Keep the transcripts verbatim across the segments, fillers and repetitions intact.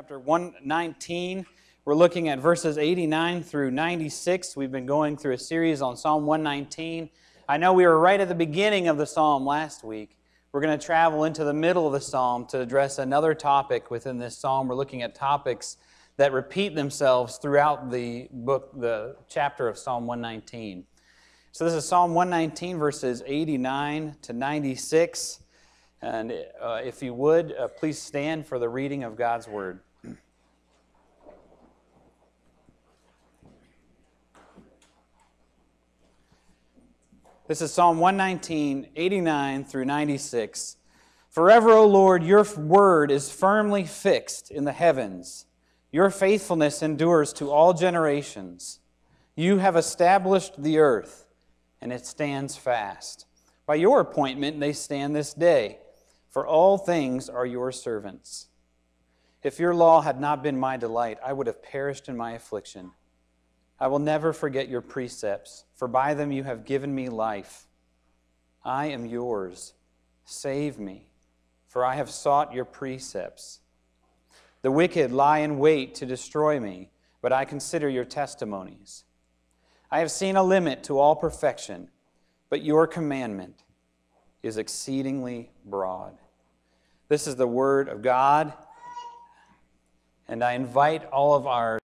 Chapter one nineteen. We're looking at verses eighty-nine through ninety-six. We've been going through a series on Psalm one nineteen. I know we were right at the beginning of the psalm last week. We're going to travel into the middle of the psalm to address another topic within this psalm. We're looking at topics that repeat themselves throughout the book, the chapter of Psalm one nineteen. So this is Psalm one nineteen, verses eighty-nine to ninety-six. And uh, if you would, uh, please stand for the reading of God's Word. This is Psalm one nineteen, eighty-nine through ninety-six. Forever, O Lord, your word is firmly fixed in the heavens. Your faithfulness endures to all generations. You have established the earth, and it stands fast. By your appointment they stand this day, for all things are your servants. If your law had not been my delight, I would have perished in my affliction. I will never forget your precepts, for by them you have given me life. I am yours. Save me, for I have sought your precepts. The wicked lie in wait to destroy me, but I consider your testimonies. I have seen a limit to all perfection, but your commandment is exceedingly broad. This is the word of God, and I invite all of our...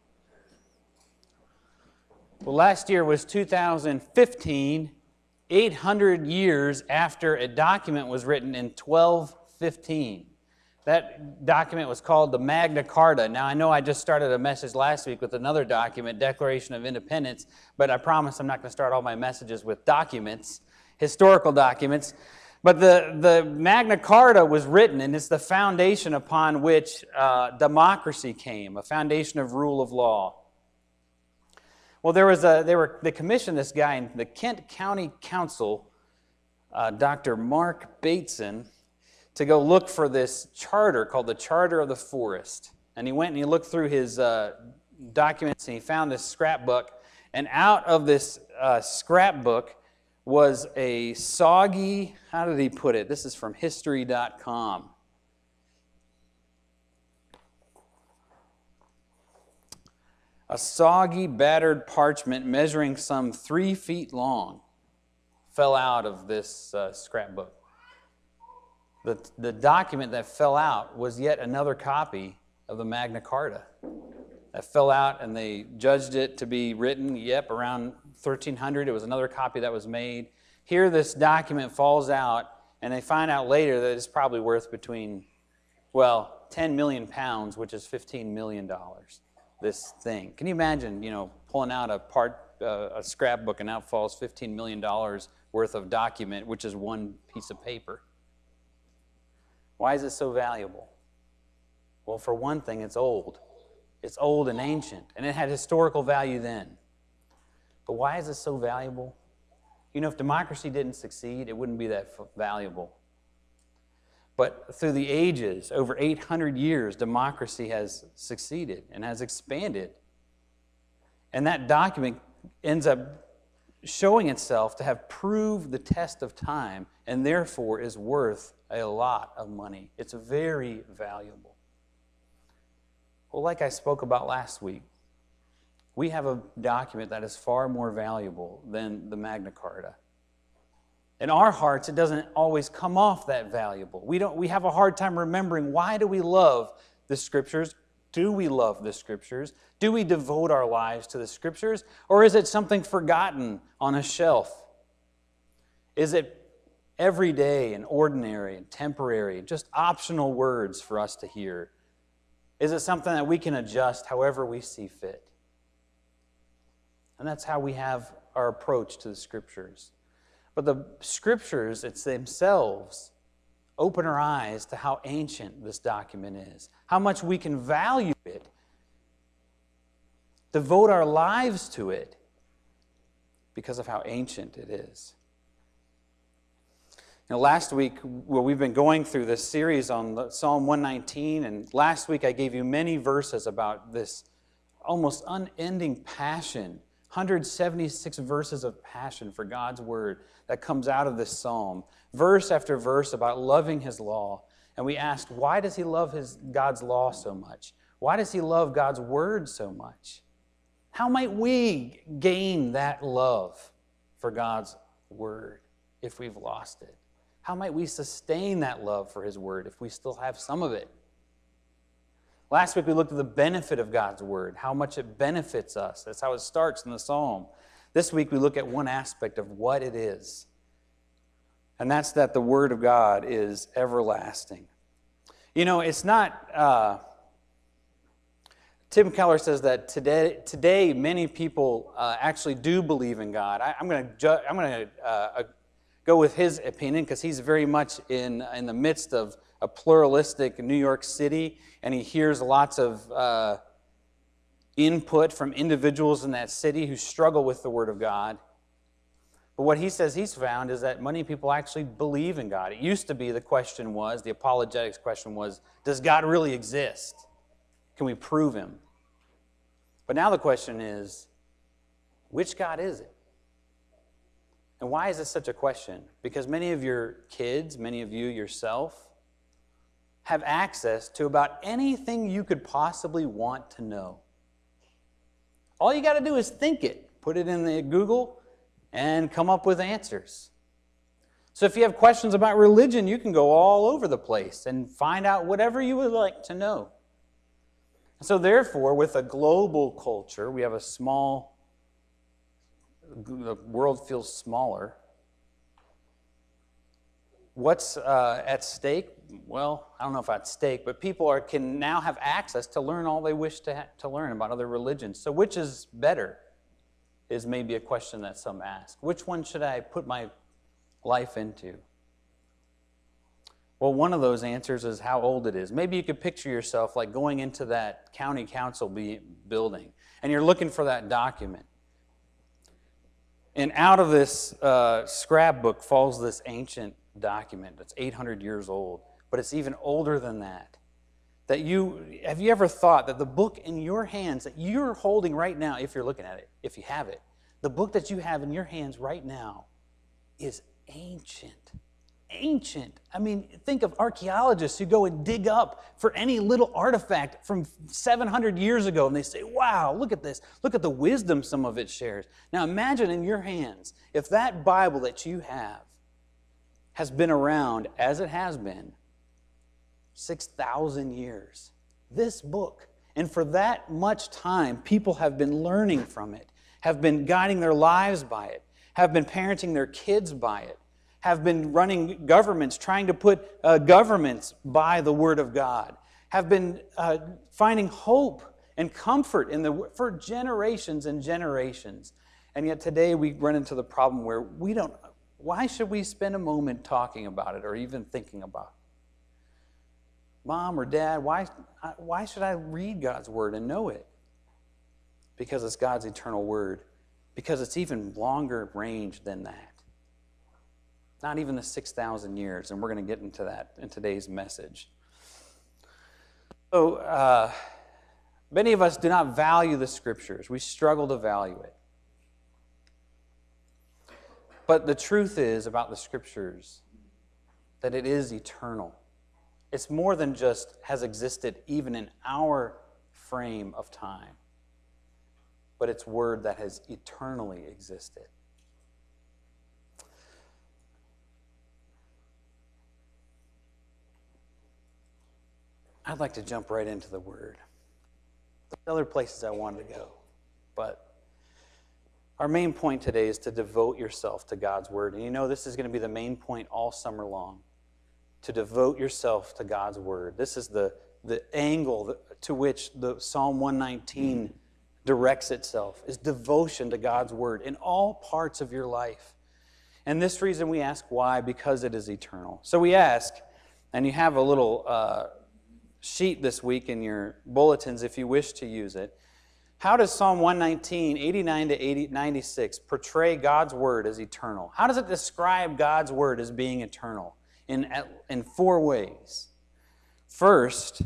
Well, last year was two thousand fifteen, eight hundred years after a document was written in twelve fifteen. That document was called the Magna Carta. Now, I know I just started a message last week with another document, Declaration of Independence, but I promise I'm not going to start all my messages with documents, historical documents. But the, the Magna Carta was written, and it's the foundation upon which uh, democracy came, a foundation of rule of law. Well, there was a, they were they commissioned this guy in the Kent County Council, uh, Doctor Mark Bateson, to go look for this charter called the Charter of the Forest. And he went and he looked through his uh, documents, and he found this scrapbook. And out of this uh, scrapbook was a soggy, how did he put it? This is from history dot com. A soggy, battered parchment measuring some three feet long fell out of this uh, scrapbook. The, the document that fell out was yet another copy of the Magna Carta. That fell out, and they judged it to be written, yep, around thirteen hundred. It was another copy that was made. Here this document falls out, and they find out later that it's probably worth between, well, ten million pounds, which is fifteen million dollars, this thing. Can you imagine, you know, pulling out a part, uh, a scrapbook, and out falls fifteen million dollars worth of document, which is one piece of paper? Why is it so valuable? Well, for one thing, it's old. It's old and ancient, and it had historical value then. But why is it so valuable? You know, if democracy didn't succeed, it wouldn't be that valuable. But through the ages, over eight hundred years, democracy has succeeded and has expanded. And that document ends up showing itself to have proved the test of time, and therefore is worth a lot of money. It's very valuable. Well, like I spoke about last week, we have a document that is far more valuable than the Magna Carta. In our hearts, it doesn't always come off that valuable. We don't. We have a hard time remembering, why do we love the Scriptures? Do we love the Scriptures? Do we devote our lives to the Scriptures? Or is it something forgotten on a shelf? Is it everyday and ordinary and temporary, just optional words for us to hear? Is it something that we can adjust however we see fit? And that's how we have our approach to the Scriptures. But the Scriptures, it's themselves, open our eyes to how ancient this document is, how much we can value it, devote our lives to it because of how ancient it is. Now, last week, well, we've been going through this series on the Psalm one nineteen, and last week I gave you many verses about this almost unending passion, one hundred seventy-six verses of passion for God's Word that comes out of this psalm, verse after verse about loving His law. and we asked, why does he love his God's law so much? Why does he love God's word so much? How might we gain that love for God's word if we've lost it? How might we sustain that love for his word if we still have some of it? Last week we looked at the benefit of God's word, how much it benefits us. That's how it starts in the psalm. This week we look at one aspect of what it is, and that's that the word of God is everlasting. You know, it's not... Uh, Tim Keller says that today, today many people uh, actually do believe in God. I, I'm going to ju- I'm going to uh, go with his opinion because he's very much in in the midst of a pluralistic New York City, and he hears lots of uh, input from individuals in that city who struggle with the Word of God. But what he says he's found is that many people actually believe in God. It used to be the question was, the apologetics question was, does God really exist? Can we prove him? But now the question is, which God is it? And why is this such a question? Because many of your kids, many of you yourself, have access to about anything you could possibly want to know. All you got to do is think it, put it in the Google, and come up with answers. So if you have questions about religion, you can go all over the place and find out whatever you would like to know. So therefore, with a global culture, we have a small, the world feels smaller. What's uh, at stake? Well, I don't know if at stake, but people are, can now have access to learn all they wish to, ha- to learn about other religions. So which is better is maybe a question that some ask. Which one should I put my life into? Well, one of those answers is how old it is. Maybe you could picture yourself like going into that county council be- building, and you're looking for that document. And out of this uh, scrapbook falls this ancient document that's eight hundred years old, but it's even older than that. That you have you ever thought that the book in your hands that you're holding right now, if you're looking at it, if you have it, the book that you have in your hands right now is ancient. Ancient. I mean, think of archaeologists who go and dig up for any little artifact from seven hundred years ago, and they say, wow, look at this. Look at the wisdom some of it shares. Now imagine in your hands, if that Bible that you have has been around, as it has been, six thousand years. This book. And for that much time, people have been learning from it, have been guiding their lives by it, have been parenting their kids by it, have been running governments, trying to put uh, governments by the Word of God, have been uh, finding hope and comfort in the for generations and generations. And yet today we run into the problem where we don't, why should we spend a moment talking about it or even thinking about it? Mom or Dad, why, why should I read God's Word and know it? Because it's God's eternal Word. Because it's even longer range than that. Not even the six thousand years, and we're going to get into that in today's message. So, uh, many of us do not value the Scriptures. We struggle to value it. But the truth is about the Scriptures that it is eternal. It's more than just has existed even in our frame of time, but it's Word that has eternally existed. I'd like to jump right into the Word. There's other places I wanted to go, but our main point today is to devote yourself to God's Word. And you know this is going to be the main point all summer long, to devote yourself to God's Word. This is the, the angle to which the Psalm one nineteen directs itself, is devotion to God's Word in all parts of your life. And this reason we ask why, because it is eternal. So we ask, and you have a little uh, sheet this week in your bulletins if you wish to use it. How does Psalm one nineteen, eighty-nine to ninety-six portray God's Word as eternal? How does it describe God's Word as being eternal? In, in four ways. First,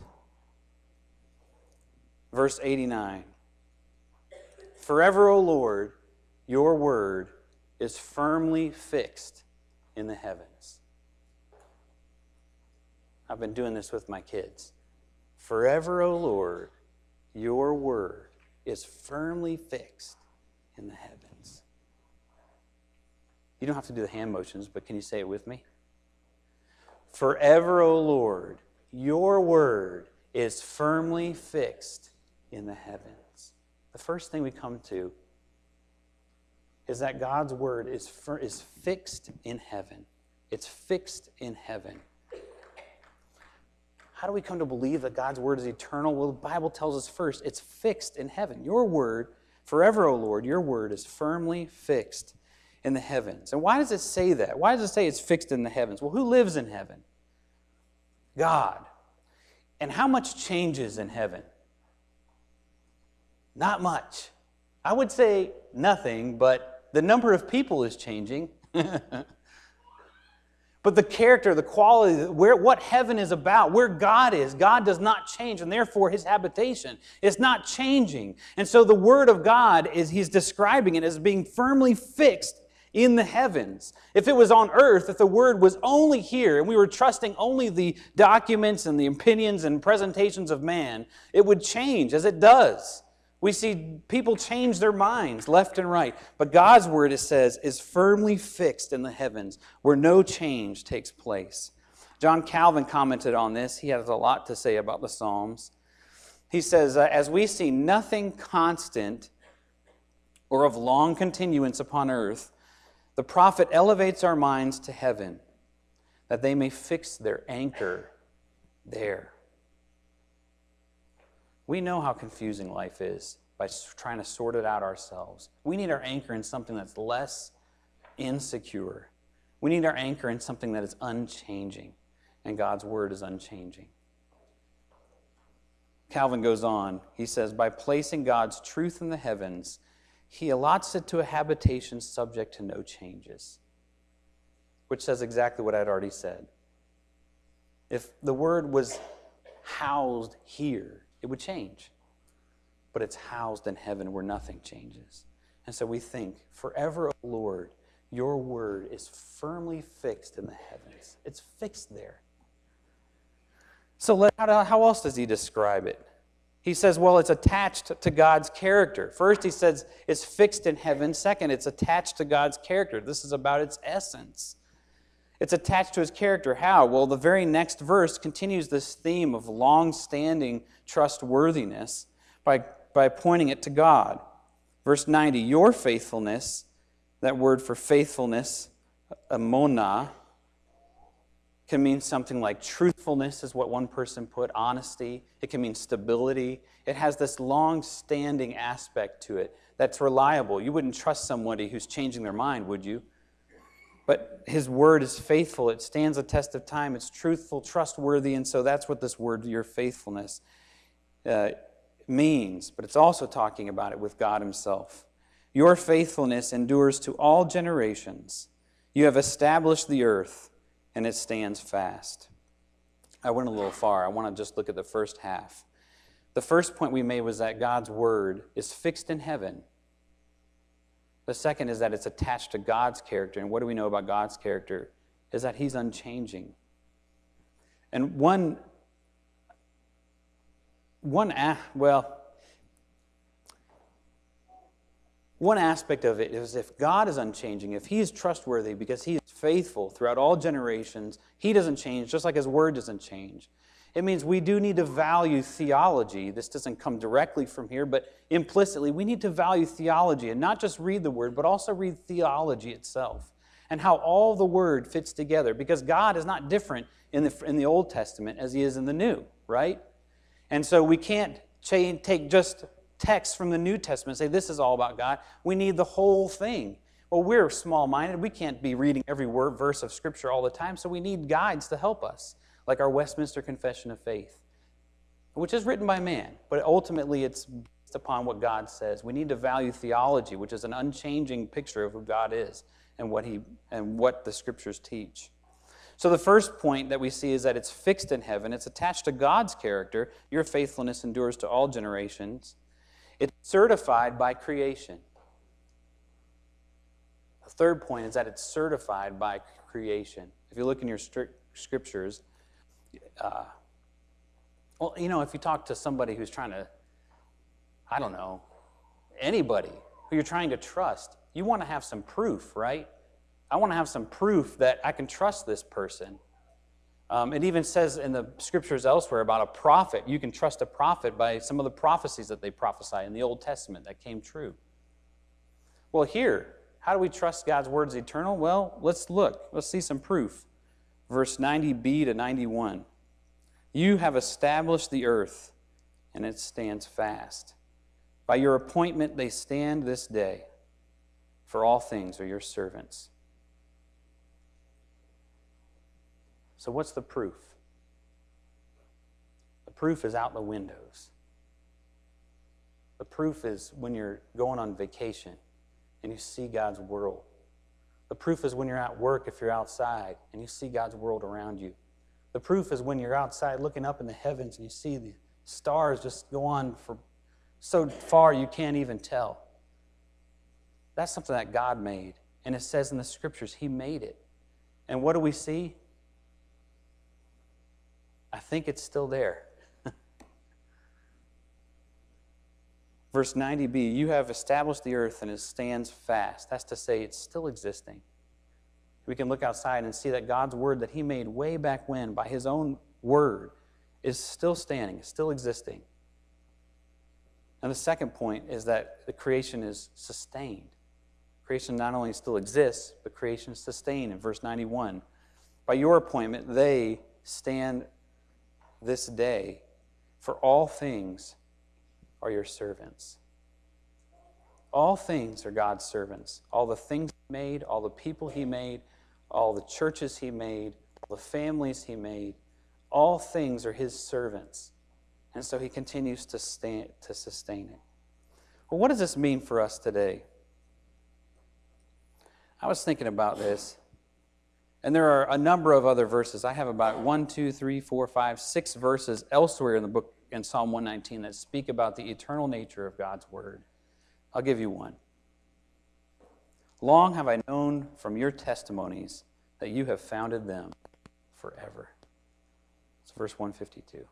verse eighty-nine. Forever, O Lord, your word is firmly fixed in the heavens. I've been doing this with my kids. Forever, O Lord, your word is firmly fixed in the heavens. You don't have to do the hand motions, but can you say it with me? Forever, O Lord, your word is firmly fixed in the heavens. The first thing we come to is that God's word is, fir- is fixed in heaven. It's fixed in heaven. How do we come to believe that God's word is eternal? Well, the Bible tells us first, it's fixed in heaven. Your word, forever, O Lord, your word is firmly fixed in the heavens. And why does it say that? Why does it say it's fixed in the heavens? Well, who lives in heaven? God. And how much changes in heaven? Not much. I would say nothing, but the number of people is changing. But the character, the quality, where what heaven is about, where God is, God does not change, and therefore his habitation is not changing. And so the word of God is, he's describing it as being firmly fixed in the heavens. If it was on earth, if the word was only here, and we were trusting only the documents and the opinions and presentations of man, it would change, as it does. We see people change their minds left and right. But God's word, it says, is firmly fixed in the heavens where no change takes place. John Calvin commented on this. He has a lot to say about the Psalms. He says, as we see nothing constant or of long continuance upon earth, the prophet elevates our minds to heaven that they may fix their anchor there. We know how confusing life is by trying to sort it out ourselves. We need our anchor in something that's less insecure. We need our anchor in something that is unchanging, and God's word is unchanging. Calvin goes on. He says, by placing God's truth in the heavens, he allots it to a habitation subject to no changes, which says exactly what I'd already said. If the word was housed here, it would change. But it's housed in heaven where nothing changes. And so we think, forever, O Lord, your word is firmly fixed in the heavens. It's fixed there. So let, how, how else does he describe it? He says, well, it's attached to God's character. First, he says it's fixed in heaven. Second, it's attached to God's character. This is about its essence. It's attached to his character. How? Well, the very next verse continues this theme of long-standing trustworthiness by, by pointing it to God. Verse ninety, your faithfulness, that word for faithfulness, amona, can mean something like truthfulness is what one person put, honesty. It can mean stability. It has this long-standing aspect to it that's reliable. You wouldn't trust somebody who's changing their mind, would you? But his word is faithful. It stands the test of time. It's truthful, trustworthy, and so that's what this word, your faithfulness, uh, means. But it's also talking about it with God himself. Your faithfulness endures to all generations. You have established the earth, and it stands fast. I went a little far. I want to just look at the first half. The first point we made was that God's word is fixed in heaven. The second is that it's attached to God's character. And what do we know about God's character? Is that he's unchanging. And one, one well, one aspect of it is if God is unchanging, if he is trustworthy because he is faithful throughout all generations, he doesn't change, just like his word doesn't change. It means we do need to value theology. This doesn't come directly from here, but implicitly, we need to value theology and not just read the word, but also read theology itself and how all the word fits together, because God is not different in the, in the Old Testament as he is in the New, right? And so we can't take just texts from the New Testament and say this is all about God. We need the whole thing. Well, we're small-minded. We can't be reading every word, verse of Scripture all the time, so we need guides to help us, like our Westminster Confession of Faith, which is written by man, but ultimately it's based upon what God says. We need to value theology, which is an unchanging picture of who God is and what he and what the Scriptures teach. So the first point that we see is that it's fixed in heaven. It's attached to God's character. Your faithfulness endures to all generations. It's certified by creation. The third point is that it's certified by creation. If you look in your strict Scriptures, uh, well, you know, if you talk to somebody who's trying to, I don't know, anybody who you're trying to trust, you want to have some proof, right? I want to have some proof that I can trust this person. Um, it even says in the scriptures elsewhere about a prophet. You can trust a prophet by some of the prophecies that they prophesy in the Old Testament that came true. Well, here, how do we trust God's word is eternal? Well, let's look. Let's see some proof. Verse ninety b to ninety-one. You have established the earth, and it stands fast. By your appointment they stand this day, for all things are your servants. So what's the proof? The proof is out the windows. The proof is when you're going on vacation and you see God's world. The proof is when you're at work, if you're outside, and you see God's world around you. The proof is when you're outside looking up in the heavens and you see the stars just go on for so far you can't even tell. That's something that God made. And it says in the scriptures, He made it. And what do we see? I think it's still there. Verse ninety b, you have established the earth and it stands fast. That's to say it's still existing. We can look outside and see that God's word that He made way back when by His own word is still standing, is still existing. And the second point is that the creation is sustained. Creation not only still exists, but creation is sustained. In verse ninety-one, by your appointment they stand this day, for all things are your servants. All things are God's servants. All the things He made, all the people He made, all the churches He made, all the families He made, all things are His servants. And so He continues to stand, to sustain it. Well, what does this mean for us today? I was thinking about this, and there are a number of other verses. I have about one, two, three, four, five, six verses elsewhere in the book in Psalm one nineteen that speak about the eternal nature of God's word. I'll give you one. Long have I known from your testimonies that you have founded them forever. It's verse one fifty-two.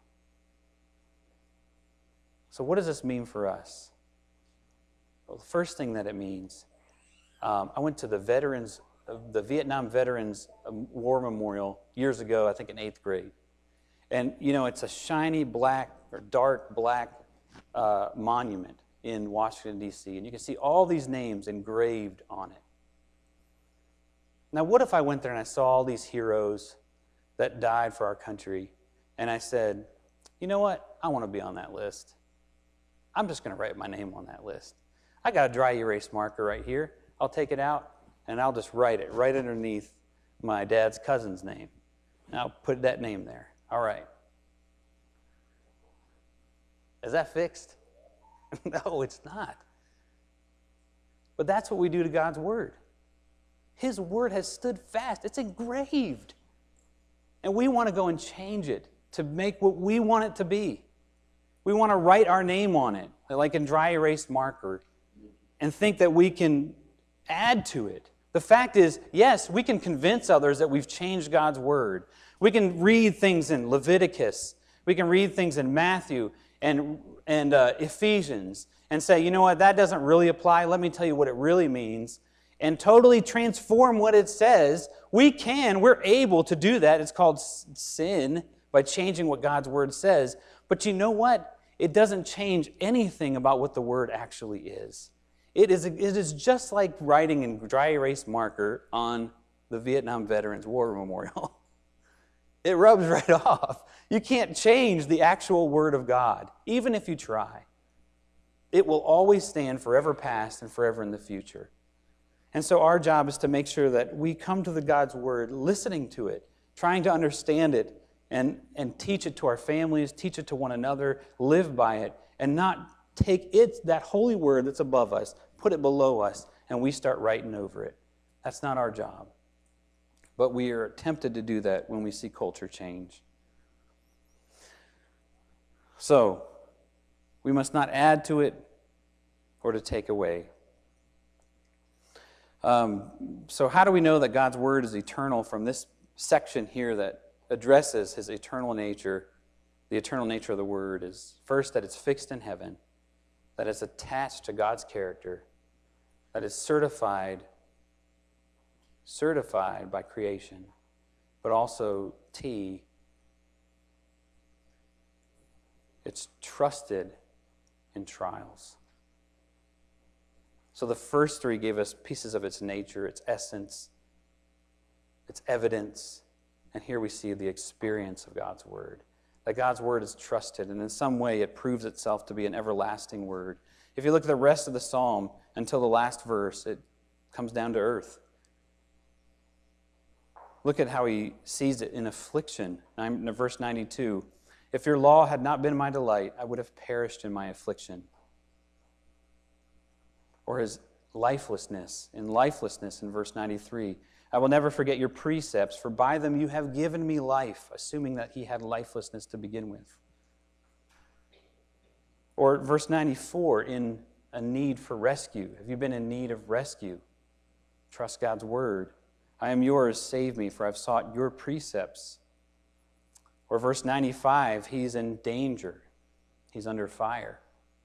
So what does this mean for us? Well, the first thing that it means, um, I went to the veterans, uh, the Vietnam Veterans War Memorial years ago, I think in eighth grade. And, you know, it's a shiny black or dark black uh, monument in Washington, D C, and you can see all these names engraved on it. Now, what if I went there and I saw all these heroes that died for our country, and I said, you know what, I want to be on that list. I'm just going to write my name on that list. I got a dry erase marker right here. I'll take it out, and I'll just write it right underneath my dad's cousin's name. And I'll put that name there. All right. Is that fixed? No, it's not. But that's what we do to God's word. His word has stood fast. It's engraved. And we want to go and change it to make what we want it to be. We want to write our name on it, like in dry erase marker, and think that we can add to it. The fact is, yes, we can convince others that we've changed God's word. We can read things in Leviticus. We can read things in Matthew and, and uh, Ephesians and say, you know what, that doesn't really apply. Let me tell you what it really means. And totally transform what it says. We can, we're able to do that. It's called sin by changing what God's word says. But you know what? It doesn't change anything about what the word actually is. It is, it is just like writing in dry erase marker on the Vietnam Veterans War Memorial. It rubs right off. You can't change the actual word of God, even if you try. It will always stand forever past and forever in the future. And so our job is to make sure that we come to the God's word, listening to it, trying to understand it, and, and teach it to our families, teach it to one another, live by it, and not take it, that holy word that's above us, put it below us, and we start writing over it. That's not our job. But we are tempted to do that when we see culture change. So, we must not add to it or to take away. Um, so how do we know that God's word is eternal from this section here that addresses his eternal nature, the eternal nature of the Word, is first that it's fixed in heaven, that it's attached to God's character, that it's certified, certified by creation, but also T, it's trusted in trials. So the first three gave us pieces of its nature, its essence, its evidence, and here we see the experience of God's Word. That God's Word is trusted, and in some way it proves itself to be an everlasting Word. If you look at the rest of the psalm until the last verse, it comes down to earth. Look at how he sees it in affliction. Verse ninety-two, if your law had not been my delight, I would have perished in my affliction. Or his lifelessness, in lifelessness in verse ninety-three, I will never forget your precepts, for by them you have given me life, assuming that he had lifelessness to begin with. Or verse ninety-four, in a need for rescue. Have you been in need of rescue? Trust God's Word. I am yours, save me, for I've sought your precepts. Or verse ninety-five, he's in danger. He's under fire.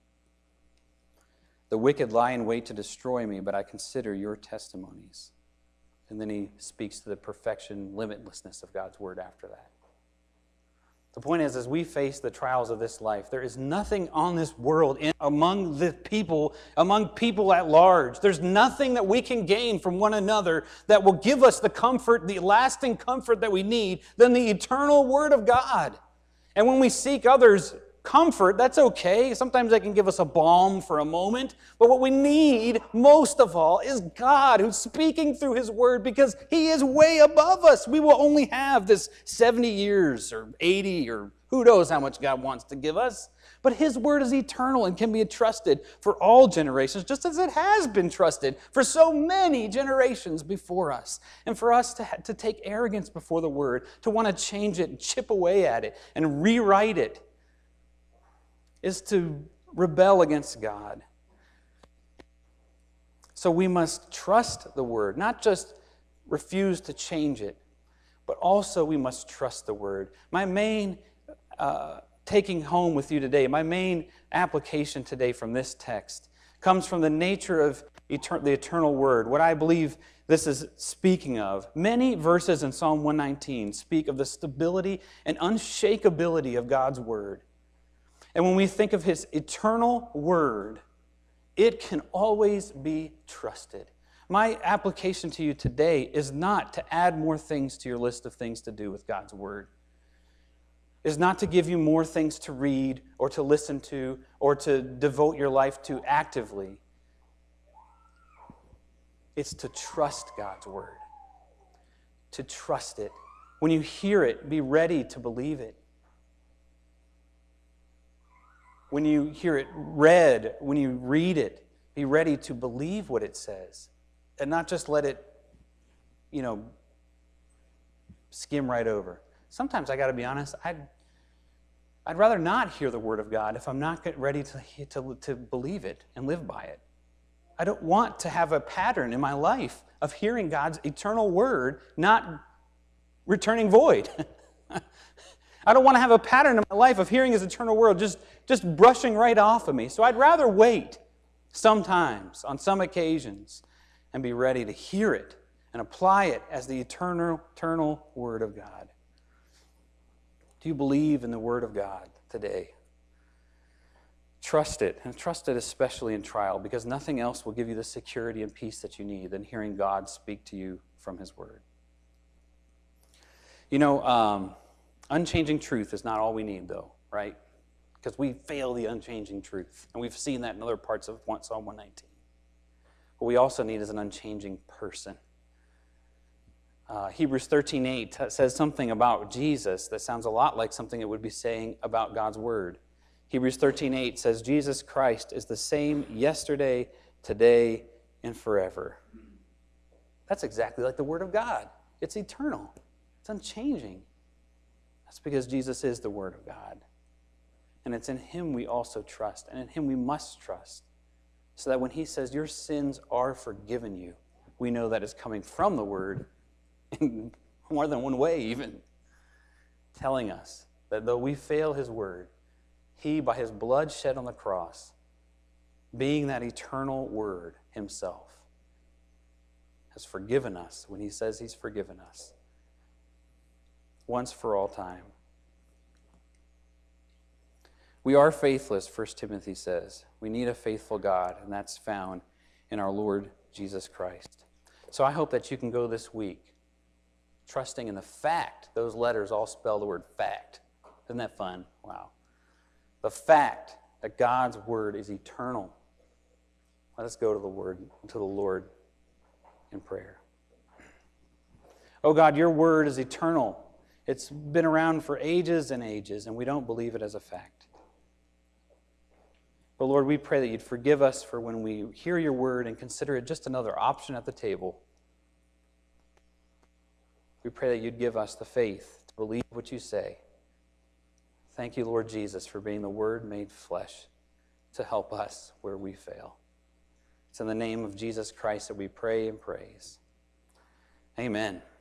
The wicked lie in wait to destroy me, but I consider your testimonies. And then he speaks to the perfection, limitlessness of God's Word after that. The point is, as we face the trials of this life, there is nothing on this world, in, among the people, among people at large, there's nothing that we can gain from one another that will give us the comfort, the lasting comfort that we need, than the eternal Word of God. And when we seek others' comfort, that's okay. Sometimes that can give us a balm for a moment. But what we need most of all is God, who's speaking through His Word, because He is way above us. We will only have this seventy years or eighty or who knows how much God wants to give us. But His Word is eternal and can be trusted for all generations, just as it has been trusted for so many generations before us. And for us to, to take arrogance before the Word, to want to change it and chip away at it and rewrite it, is to rebel against God. So we must trust the Word, not just refuse to change it, but also we must trust the Word. My main uh, taking home with you today, my main application today from this text comes from the nature of etern- the eternal Word, what I believe this is speaking of. Many verses in Psalm one nineteen speak of the stability and unshakability of God's Word. And when we think of His eternal Word, it can always be trusted. My application to you today is not to add more things to your list of things to do with God's Word. It is not to give you more things to read or to listen to or to devote your life to actively. It's to trust God's Word. To trust it. When you hear it, be ready to believe it. When you hear it read, when you read it, be ready to believe what it says and not just let it, you know, skim right over. Sometimes, I got to be honest, I'd, I'd rather not hear the Word of God if I'm not ready to, to, to believe it and live by it. I don't want to have a pattern in my life of hearing God's eternal Word not returning void. I don't want to have a pattern in my life of hearing His eternal Word just, just brushing right off of me. So I'd rather wait sometimes, on some occasions, and be ready to hear it and apply it as the eternal, eternal Word of God. Do you believe in the Word of God today? Trust it, and trust it especially in trial, because nothing else will give you the security and peace that you need than hearing God speak to you from His Word. You know, um, unchanging truth is not all we need, though, right? Because we fail the unchanging truth, and we've seen that in other parts of Psalm one nineteen. What we also need is an unchanging person. Uh, Hebrews thirteen eight says something about Jesus that sounds a lot like something it would be saying about God's Word. Hebrews thirteen eight says, Jesus Christ is the same yesterday, today, and forever. That's exactly like the Word of God. It's eternal. It's unchanging. That's because Jesus is the Word of God. And it's in Him we also trust, and in Him we must trust. So that when He says, your sins are forgiven you, we know that it's coming from the Word in more than one way even. telling us that though we fail his word, he, by his blood shed on the cross, being that eternal word himself, has forgiven us when he says he's forgiven us once for all time. We are faithless, First Timothy says. We need a faithful God, and that's found in our Lord Jesus Christ. So I hope that you can go this week trusting in the fact, those letters all spell the word fact. Isn't that fun? Wow. The fact that God's word is eternal. Let us go to the word, to the Lord in prayer. Oh God, your word is eternal. It's been around for ages and ages, and we don't believe it as a fact. But Lord, we pray that you'd forgive us for when we hear your word and consider it just another option at the table. We pray that you'd give us the faith to believe what you say. Thank you, Lord Jesus, for being the Word made flesh to help us where we fail. It's in the name of Jesus Christ that we pray and praise. Amen.